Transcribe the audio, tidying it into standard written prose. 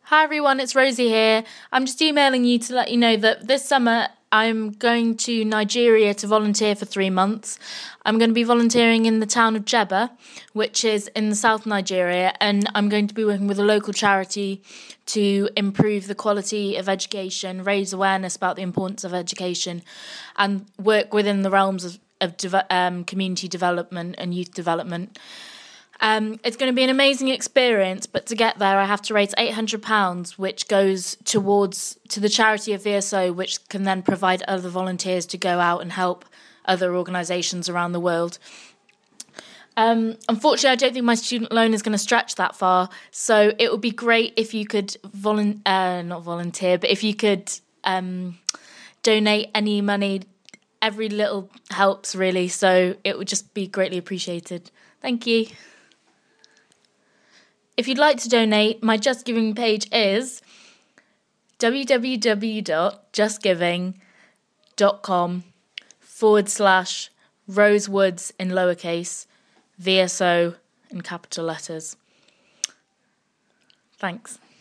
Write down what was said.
Hi everyone, it's Rosie here. I'm just emailing you to let you know that this summer I'm going to Nigeria to volunteer for 3 months. I'm going to be volunteering in the town of Jeba, which is in the South Nigeria, and I'm going to be working with a local charity to improve the quality of education, raise awareness about the importance of education, and work within the realms of community development and youth development. It's going to be an amazing experience, but to get there I have to raise £800, which goes to the charity of VSO, which can then provide other volunteers to go out and help other organisations around the world. Unfortunately, I don't think my student loan is going to stretch that far, so it would be great if you could if you could donate any money. Every little helps, really, so it would just be greatly appreciated. Thank you. If you'd like to donate, my Just Giving page is www.justgiving.com/Rosewoods in lowercase, VSO in capital letters. Thanks.